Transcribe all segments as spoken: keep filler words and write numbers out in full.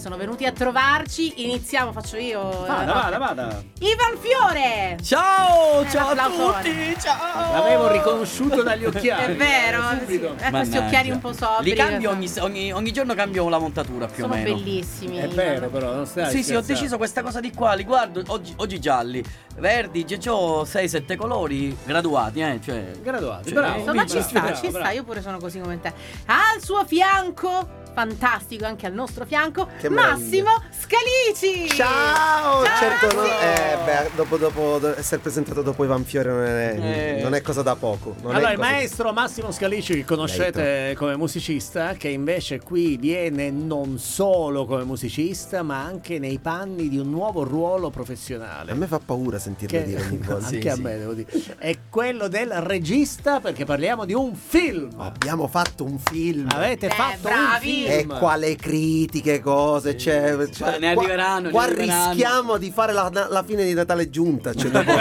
Sono venuti a trovarci, iniziamo, faccio io. Vada, vada, vada. Ivan Fiore! Ciao, Eh, ciao a l'applausone. tutti, ciao. L'avevo riconosciuto dagli occhiali. È vero, Subito. eh, questi Mannaggia. occhiali un po' sobri. Li cambio ogni, ogni, ogni giorno cambio la montatura più Sono o meno. bellissimi. È Ivan. vero, però, non stai Sì, sì, ho scherzando. deciso questa cosa di qua, li guardo, oggi, oggi gialli, verdi, c'ho sei sette colori graduati, eh, cioè. Graduati, Cioè, bravo. Insomma, ci bravo, sta, bravo, ci sta, bravo. io pure sono così come te. Al suo fianco, fantastico, anche al nostro fianco, Che meraviglia. Massimo Scalici! Ciao! Ciao, Certo, no, Massimo! eh, beh, dopo, dopo do- essere presentato dopo Ivan Fiore non è, Eh. non è cosa da poco. Non Allora, è il cosa- maestro Massimo Scalici, che conoscete come musicista, che invece qui viene non solo come musicista, ma anche nei panni di un nuovo ruolo professionale. A me fa paura sentirlo Che- dire ogni volta. anche Sì, a sì. me, devo dire. È quello del regista, perché parliamo di un film. Abbiamo fatto un film. Avete Eh, fatto bravi. un E film. quale critiche, cose, c'è, sì. cioè, Ne qua- arriveranno, ne Qua arriveranno. rischiamo di fare la, la fine di Natale giunta. Cioè, dopo...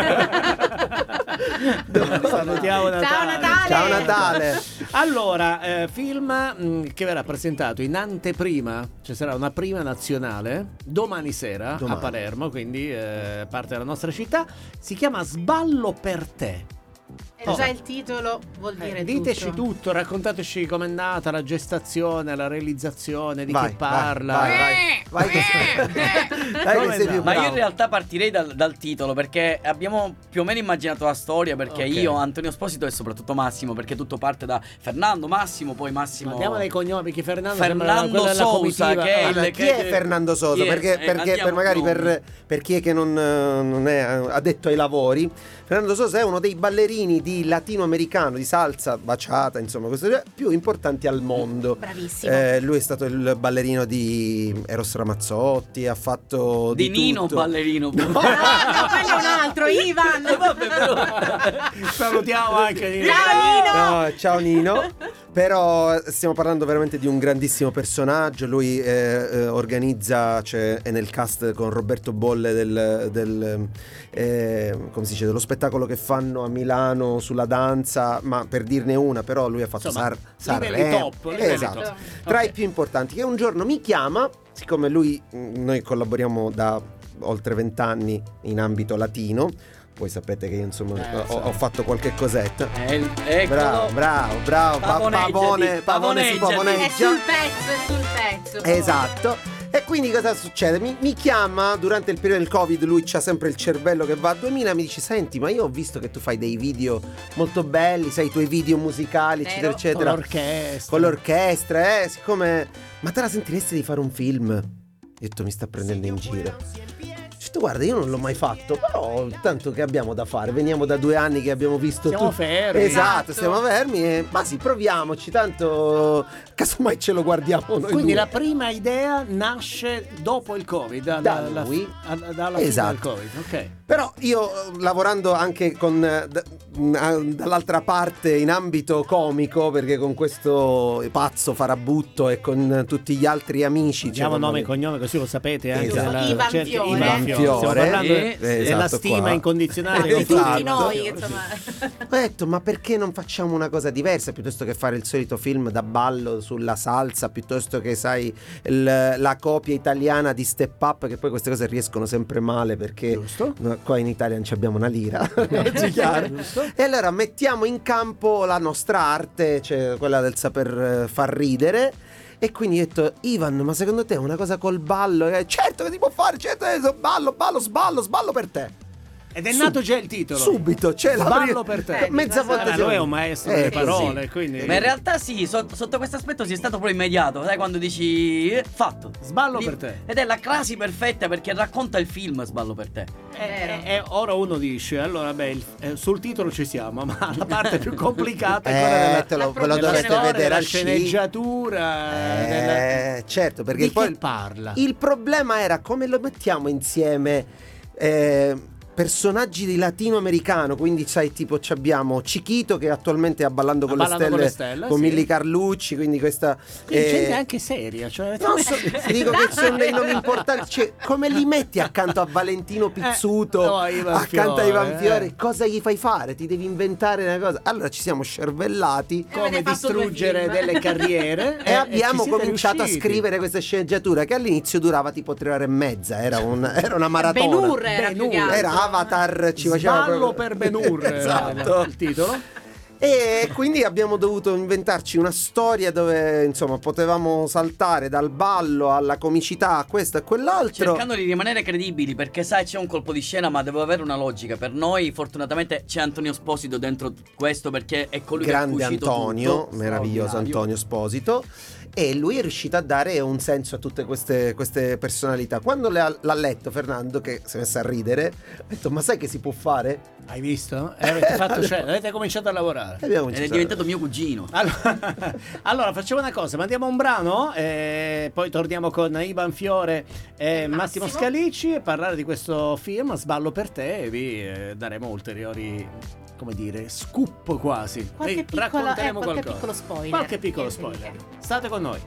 Salutiamo Natale. Ciao, Natale. Ciao Natale. Allora, eh, film mh, che verrà presentato in anteprima, ci sarà una prima nazionale domani sera Domani. a Palermo, quindi eh, parte della nostra città. Si chiama Sballo per te. E già il titolo vuol Eh, dire diteci tutto. tutto, raccontateci com'è nata la gestazione, la realizzazione, di Vai, chi parla. Vai, vai, vai, che sei, dai Come che sei no? più Ma io bravo. in realtà partirei dal, dal titolo, perché abbiamo più o meno immaginato la storia, perché Ok. io, Antonio Esposito e soprattutto Massimo, perché tutto parte da Fernando, Massimo, poi Massimo. Andiamo dai cognomi, perché Fernando, sembra Fernando quello della Sousa, comitiva. che è Ah, il- Ma chi che- è Fernando Sosa? chi è? Perché, Eh, perché per andiamo magari con per, nomi. per chi è che non, eh, non è addetto ai lavori, Fernando Sosa è uno dei ballerini di latinoamericano, di salsa, baciata, insomma, queste più importanti al mondo. Bravissimo. Eh, lui è stato il ballerino di Eros Ramazzotti, ha fatto Di, di, Nino tutto. ballerino. No, no, quello è un altro, Ivan. Eh, vabbè, però. Salutiamo anche di Ciao, Nino. No, ciao Nino. Però stiamo parlando veramente di un grandissimo personaggio. Lui eh, eh, organizza, cioè, è nel cast con Roberto Bolle del, del eh, come si dice, dello spettacolo che fanno a Milano sulla danza. Ma per dirne una, però lui ha fatto Insomma, Sar- livelli Sanremo. top, livelli Esatto. top. Tra Ok. i più importanti, che un giorno mi chiama, siccome lui, mh, noi collaboriamo da oltre vent'anni in ambito latino. Voi sapete che io insomma Eh, ho, so. ho fatto qualche cosetta. Eh, il- eccolo. Bravo, bravo, bravo. Pa- Pavoneggiati, pavone, pavone si pavoneggiati. È pavoneggia. sul pezzo, è sul pezzo. poi. Esatto. E quindi cosa succede? Mi, mi chiama durante il periodo del Covid, lui c'ha sempre il cervello che va a duemila, mi dice: senti, ma io ho visto che tu fai dei video molto belli, sai, i tuoi video musicali, eccetera, Vero. eccetera. Con l'orchestra. Con l'orchestra, eh, siccome... Ma te la sentiresti di fare un film? Io ho detto, mi sta prendendo in giro. Ho detto, guarda, io non l'ho mai fatto, però tanto che abbiamo da fare, veniamo da due anni che abbiamo visto Siamo tu- fermi. Esatto, Esatto. stiamo fermi e... Ma sì, proviamoci, tanto casomai ce lo guardiamo noi Quindi due. la prima idea nasce dopo il Covid, da, Da dalla, lui. a- dalla Esatto. fine del Covid. Ok. Però io, eh, lavorando anche con eh, d- mh, a- dall'altra parte in ambito comico, perché con questo pazzo farabutto e con eh, tutti gli altri amici, Diamo cioè, nome e con- cognome così lo sapete anche Esatto. nella Ivan ricerca. Fiore. Ivan Fiore. Stiamo parlando Eh, della esatto, stima qua. incondizionale Di nei tutti confronti. noi, insomma. Ho detto, ma perché non facciamo una cosa diversa piuttosto che fare il solito film da ballo sulla salsa, piuttosto che, sai, il- la copia italiana di Step Up, che poi queste cose riescono sempre male perché Giusto. no, qua in Italia non ci abbiamo una lira. Oggi chiaro. Giusto. E allora mettiamo in campo la nostra arte, cioè quella del saper eh, far ridere. E quindi ho detto, Ivan, ma secondo te una cosa col ballo? Eh, certo che si può fare, certo che so- ballo, ballo, sballo, sballo per te. Ed è Sub- nato già il titolo. Subito, c'è la Sballo prima- per te. Eh, Mezza Eh, volta Allora, siamo- lui è un maestro Eh, delle così. parole, quindi Ma in realtà sì, so- sotto questo aspetto si è stato proprio immediato, sai, quando dici eh, fatto. Sballo Lì- per te. Ed è la crasi perfetta, perché racconta il film Sballo per te. E, e ora uno dice, allora beh, il- eh, sul titolo ci siamo, ma la parte più complicata è quella Eh, della, te lo, la ve lo della dovreste storia, vedere della al cinema. sceneggiatura, della- Eh, certo, perché di poi che parla? il problema era come lo mettiamo insieme, eh, personaggi di latinoamericano, quindi sai, tipo ci abbiamo Chiquito che attualmente ha Ballando con, A le, Ballando stelle, con le Stelle, con sì. Milly Carlucci, quindi questa Quindi eh, gente anche seria, cioè non so, ti dico che sono dei nomi importanti, cioè, come li metti accanto a Valentino Pizzuto, Eh, no, a Ivan accanto a Fiore, Ivan Fiore, eh. cosa gli fai fare? Ti devi inventare una cosa. Allora ci siamo scervellati E come avete fatto due distruggere film. delle carriere e abbiamo ci siete cominciato riusciti. a scrivere questa sceneggiatura che all'inizio durava tipo tre ore e mezza, era, un, era una maratona. Ben-Hur era Ben-Hur. più che altro. Era Avatar, ci faceva Sballo proprio- per Ben-Hur era Esatto. il titolo. E quindi abbiamo dovuto inventarci una storia dove insomma potevamo saltare dal ballo alla comicità, a questo e quell'altro. Cercando di rimanere credibili, perché sai c'è un colpo di scena ma deve avere una logica. Per noi fortunatamente c'è Antonio Esposito dentro questo, perché è colui Grande che ha cucito Antonio, tutto. meraviglioso Straordinario. Antonio Esposito. E lui è riuscito a dare un senso a tutte queste, queste personalità. Quando le ha- l'ha letto Fernando, che si è messo a ridere, ha detto: ma sai che si può fare? Hai visto? E avete fatto scena, avete cominciato a lavorare. E abbiamo Ed è cominciato a- diventato mio cugino. Allora, allora, facciamo una cosa, mandiamo un brano e poi torniamo con Ivan Fiore e Massimo, Massimo. Scalici e parlare di questo film Sballo per te, e vi eh, daremo ulteriori, come dire, scoop quasi. Qualche Vi piccola- racconteremo eh, qualche qualcosa. piccolo spoiler. Qualche piccolo Che- spoiler. State con noi.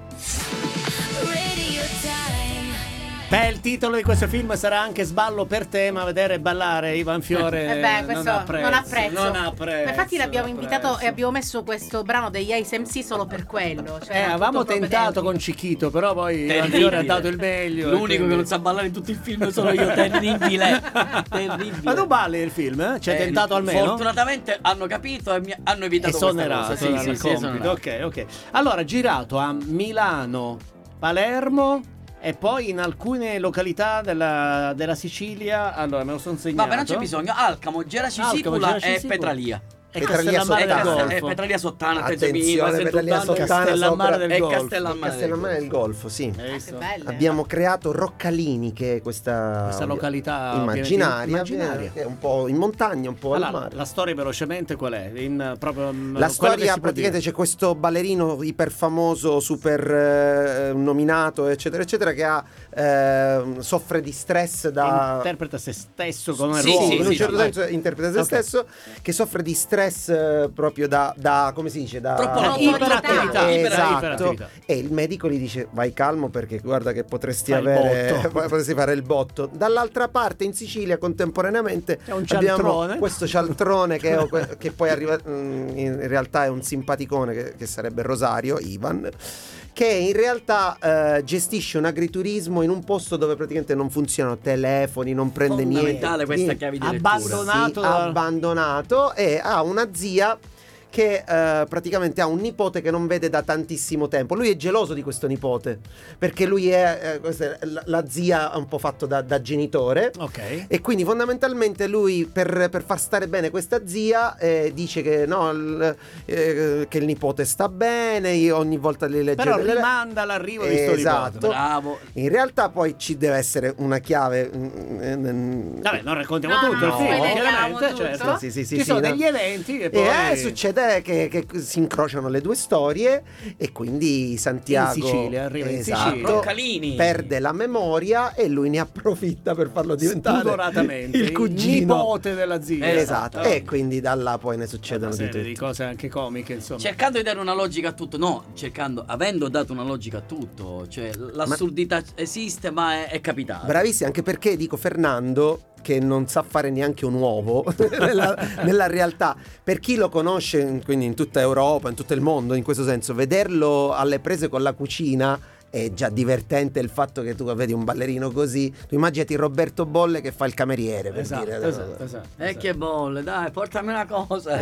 Radio time. Beh, il titolo di questo film sarà anche Sballo per te, ma vedere ballare Ivan Fiore Eh beh, questo non ha prezzo. non ha prezzo. Non ha prezzo, Infatti l'abbiamo non ha invitato prezzo. e abbiamo messo questo brano degli Ace M C solo per quello. Cioè, Eh, era avevamo tutto tentato propedente. con Chiquito, però poi Ivan Terribile. Fiore ha dato il meglio. e L'unico che quindi- non sa ballare in tutto il film sono io. Terribile. Terribile. Ma tu balli il film? Eh? Ci hai Eh, tentato almeno? Fortunatamente hanno capito e mi hanno E evitato questa sonerà, cosa. sonerà Sì, il sì, sì, compito. sonerà. Ok, ok. Allora, girato a Milano, Palermo e poi in alcune località della, della Sicilia. Allora, me lo sono segnato. Vabbè, non c'è bisogno. Alcamo, Geracisicula Alcamo, e Geracisicula. Petralia. E Petralia Castellammare del Sottana. Golfo. E Petralia Sottana, Attenzione, Petralia Sottana Castellammare sopra- del e Golfo. Castellammare del Castellammare del Golfo, sì. Hai Che visto? belle. Abbiamo creato Roccalini, che è questa, Questa località immaginaria, ovviamente immaginaria. che è un po' in montagna, un po' al Allora, mare. la storia velocemente qual è? In, proprio, mm, quello La che storia, si può praticamente, dire. c'è questo ballerino iper famoso, super eh, nominato, eccetera, eccetera, che ha, eh, soffre di stress da. Interpreta se stesso come Sì, ruolo. sì, in un sì, certo vai. senso interpreta se Ok. stesso, che soffre di stress eh, proprio da, da come si dice, da Troppo Da rotto, iperattività, iper- esatto. iperattività. E il medico gli dice: vai calmo, perché guarda che potresti Fai il avere botto. potresti fare il botto. Dall'altra parte in Sicilia contemporaneamente C'è un abbiamo cialtrone. questo cialtrone che, che poi arriva, mm, in realtà è un simpaticone che, che sarebbe Rosario, Ivan, che in realtà eh, gestisce un agriturismo in un posto dove praticamente non funzionano telefoni, non prende niente, Fondamentale questa niente. chiave di lettura. Abbandonato. Sì, da- abbandonato, e ha una zia che eh, praticamente ha un nipote che non vede da tantissimo tempo. Lui è geloso di questo nipote, perché lui è, eh, questa è la, la zia un po' fatto da, da genitore. Ok. E quindi fondamentalmente lui, per, per far stare bene questa zia, eh, dice che no, il, eh, che il nipote sta bene, io ogni volta li legge Però delle- rimanda l'arrivo di sto Esatto. nipote. Bravo. In realtà poi ci deve essere una chiave. mm, mm, Vabbè, non raccontiamo No, tutto no, il film, no. chiaramente, Spoileriamo certo. tutto. Sì, sì, sì, Ci sì, sono no. degli eventi e poi E eh, succede che, che si incrociano le due storie e quindi Santiago In Sicilia, arriva in esatto, Sicilia. Roccalini. perde la memoria e lui ne approfitta per farlo diventare spudoratamente il cugino. nipote della zia. Eh, Esatto. Esatto. E quindi da là poi ne Una succedono di serie tutto. di cose anche comiche, insomma. Cercando di dare una logica a tutto, no, cercando, avendo dato una logica a tutto, cioè l'assurdità esiste, ma è, è capitata. Bravissimi, anche perché dico Fernando che non sa fare neanche un uovo nella, nella realtà. Per chi lo conosce, quindi in tutta Europa, in tutto il mondo, in questo senso, vederlo alle prese con la cucina è già divertente. Il fatto che tu vedi un ballerino così, tu immaginati Roberto Bolle che fa il cameriere, per Esatto, dire. esatto, esatto, E esatto. che bolle, dai, portami una cosa.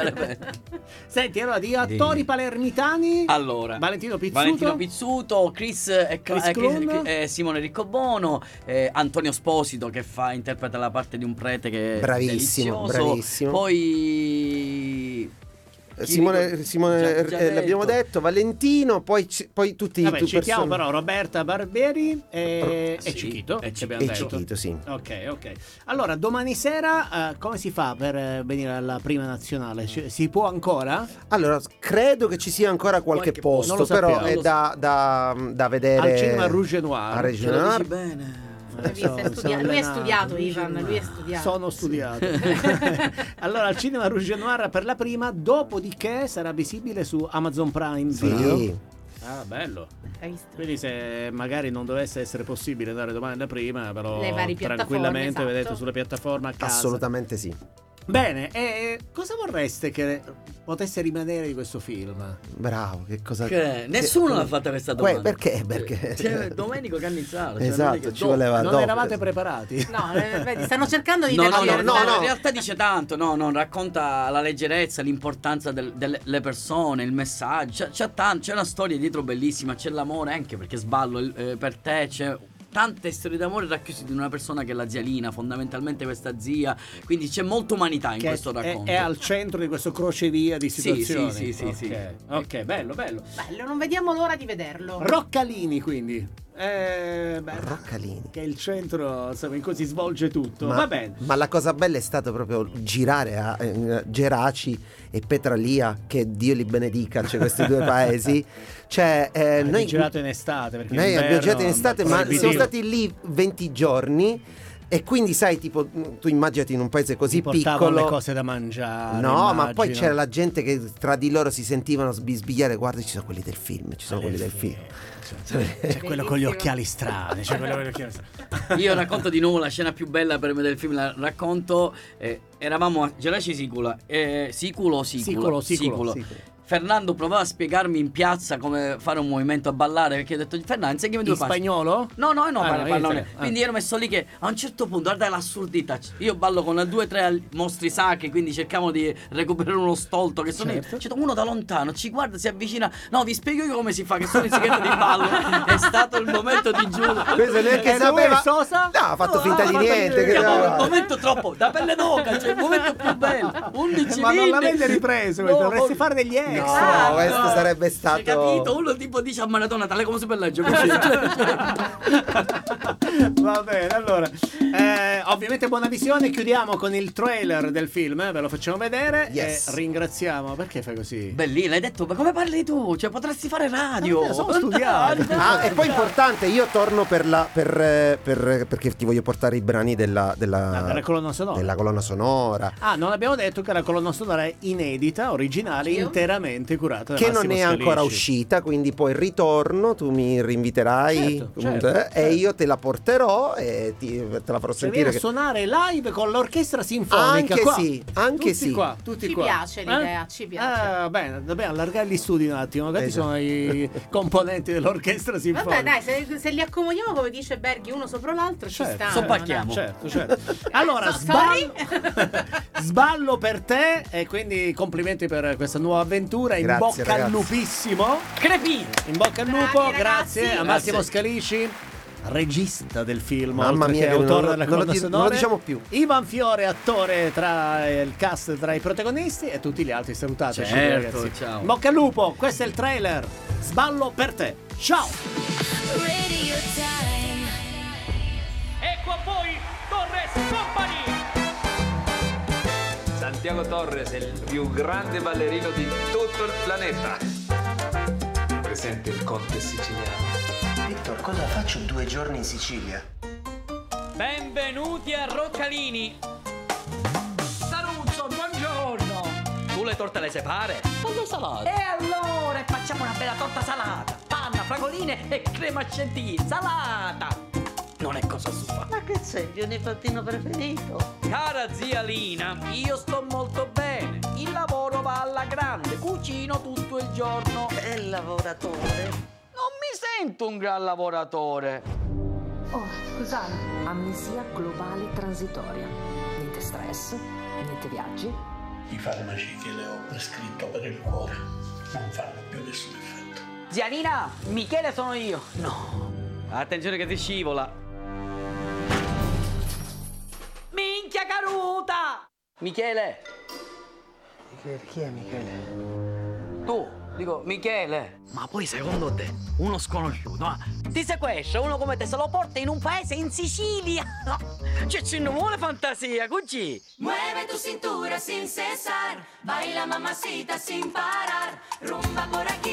Senti, allora, di attori palermitani, Allora, Valentino Pizzuto, Valentino Pizzuto, Chris, e Chris eh, Chris- Clun. eh, Simone Riccobono, eh, Antonio Sposito che fa, interpreta la parte di un prete che è Bravissimo, delizioso. bravissimo. Poi chi Simone, ricordo- Simone già- già eh, l'abbiamo detto, Valentino, poi, ci- poi tutti Vabbè, tu citiamo persone- però Roberta Barberi e, Sì, e Cichito, e che abbiamo e detto. Cichito, sì. Ok, ok. Allora, domani sera eh, come si fa per eh, venire alla prima nazionale? Ci- si può ancora? Allora, credo che ci sia ancora qualche, Qualche posto, posto, non lo però sappiamo. è da, da, da vedere Al cinema Rouge et Noir. a Rouge Ce et lo Noir. dici bene. Hai visto? È Sono- studia- sono lui è allenato. studiato, Ivan, lui è studiato. Sono studiato. Allora, al cinema Rouge et Noir per la prima, dopodiché sarà visibile su Amazon Prime Video. Sì. Ah, bello. Hai visto? Quindi se magari non dovesse essere possibile andare domani da prima, però Le varie piattaforme, tranquillamente esatto. vedete sulla piattaforma a casa. Assolutamente sì. Bene, e cosa vorreste che potesse rimanere di questo film? Bravo, che cosa. Che nessuno l'ha fatta questa Que- domanda. perché? Perché? C'è Domenico Cannizzaro. cioè, Esatto, non è che ci dopo- voleva Non dopo. eravate preparati? No, eh, vedi, stanno cercando di No, no, no, decidere- no, no, no, no. in realtà dice tanto, no, no, racconta la leggerezza, l'importanza del- delle le persone, il messaggio, c'è, c'è, tan- c'è una storia dietro bellissima, c'è l'amore anche perché sballo eh, per te, c'è tante storie d'amore racchiuse in una persona che è la zia Lina, fondamentalmente questa zia, quindi c'è molta umanità in Che questo è, racconto. è al centro di questo crocevia di Sì, situazioni. sì, sì, sì, Ok, sì. ok, bello, bello. Bello, non vediamo l'ora di vederlo. Roccalini, quindi. Eh, beh, Roccalini. che è il centro, insomma, in cui si svolge tutto. Ma, Va bene. ma la cosa bella è stato proprio girare a eh, Geraci e Petralia, che Dio li benedica, cioè questi due paesi. Cioè, eh, Avete noi, girato in estate perché noi inverno abbiamo girato in è estate, ma proibitivo. siamo stati lì venti giorni. E quindi, sai, tipo, tu immaginati in un paese così Si portavano piccolo. le cose da mangiare. No, ma poi immagino. c'era la gente che tra di loro si sentivano sbisbigliare. Guarda, ci sono quelli del film, ci sono quelli del film. C'è quello con gli occhiali strani. C'è quello con gli occhiali strani. Io racconto di nuovo la scena più bella per me del film, la racconto. eh, eravamo a Geraci Siculo, eh, Siculo o Siculo, Siculo? Siculo, Siculo. Fernando provava a spiegarmi in piazza come fare un movimento a ballare, perché ho detto Fernando insegnami due In passi. spagnolo? No, no, no, Ah, parla- no, parla- io- ah. quindi ero messo lì che a un certo punto, guarda l'assurdità. Io ballo con due o tre mostri sacri, quindi cerchiamo di recuperare uno stolto che sono Certo. io. C'è uno da lontano, ci guarda, si avvicina. No, vi spiego io come si fa, che sono in segreto di ballo. È stato il momento di giuro. Questo neanche E lui sapeva. è Sosa? No, ha fatto No, finta ha di fatto niente. finta Che di- no, no. il momento troppo da pelle d'oca, cioè il momento più bello. undici Ma non vinti. l'avete ripreso, No, dovreste no. fare degli extra. Ah, No, questo sarebbe stato- Hai capito? Uno tipo dice a maratona, tale come se per leggere così. Va bene, allora, eh, ovviamente buona visione. Chiudiamo con il trailer del film, eh, ve lo facciamo vedere. Yes. E ringraziamo. Perché fai così? Bellino, l'hai detto, ma come parli tu? Cioè potresti fare radio. Eh, sono studiato. Ah, e poi importante, io torno per la per, eh, per- perché ti voglio portare i brani della della, Ah, della colonna sonora. della colonna sonora. Ah, non abbiamo detto che la colonna sonora è inedita, originale, Io? interamente curata da Che non Massimo è Scalici. ancora uscita, quindi poi ritorno, tu mi rinviterai Certo, comunque, certo, e certo. io te la porterò e ti, te la farò Cioè, viene sentire. a Che... suonare live con l'orchestra sinfonica. Anche qua. sì, anche tutti sì. qua, tutti Ci qua. piace l'idea, ci piace. Ah, bene, dobbiamo allargare gli studi un attimo. Questi Esatto. sono i componenti dell'orchestra sinfonica. Vabbè, dai, se, se li accomodiamo come dice Berghi uno sopra l'altro ci Certo. stanno. Soppacchiamo. Certo, certo. Allora, So- sballo, sorry? sballo per te e quindi complimenti per questa nuova avventura. In Grazie, bocca al ragazzi. lupissimo. Crepino. In bocca al Bravi, lupo, ragazzi. grazie a Massimo Grazie. Scalici, regista del film, Mamma oltre mia, che non autore lo- della non lo colonna di- sonora. non lo diciamo più. Ivan Fiore, attore tra il cast, tra i protagonisti, e tutti gli altri. Salutateci, Certo, ragazzi. ciao. In bocca al lupo, questo è il trailer. Sballo per te. Ciao. Radio time. Ecco a voi Torres Company! Santiago Torres è il più grande ballerino di tutto il pianeta. Presente il conte siciliano. Victor, cosa faccio due giorni in Sicilia? Benvenuti a Roccalini! Saruzzo, buongiorno! Tu le torte le sai fare? Quando salate? E allora facciamo una bella torta salata! Panna, fragoline e crema chantilly salata! Non è cosa sua. Ma che sei, il mio nipotino preferito? Cara zia Lina, io sto molto bene. Il lavoro va alla grande, cucino tutto il giorno. Che lavoratore. Non mi sento un gran lavoratore. Oh, scusate. Amnesia globale transitoria. Niente stress, niente viaggi. I farmaci che le ho prescritto per il cuore non fanno più nessun effetto. Zia Lina, Michele sono io. No. Attenzione che ti scivola. Minchia caruta! Michele, Michele, chi è Michele? tu, dico Michele. Ma poi secondo te, uno sconosciuto, ah, ti sequestra, uno come te se lo porta in un paese in Sicilia? No. Cioè, ci non vuole fantasia, così. Mueve tu cintura sin cesar. Baila mamacita sin parar. Rumba por aquí.